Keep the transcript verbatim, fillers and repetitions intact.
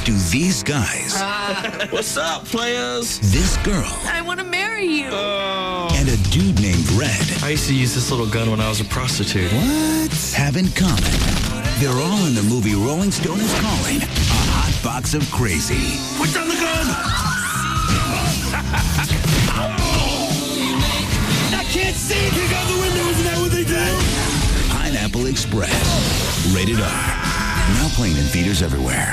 do these guys, Uh, what's up, players? this girl, I want to marry you. Oh. and a dude named Red I used to use this little gun when I was a prostitute. what? have in common. They're all in the movie Rolling Stone is calling A Hot Box of Crazy. Put down the gun! I can't see! Kick out the window, isn't that what they do? Pineapple Express. Rated R. Now playing in theaters everywhere.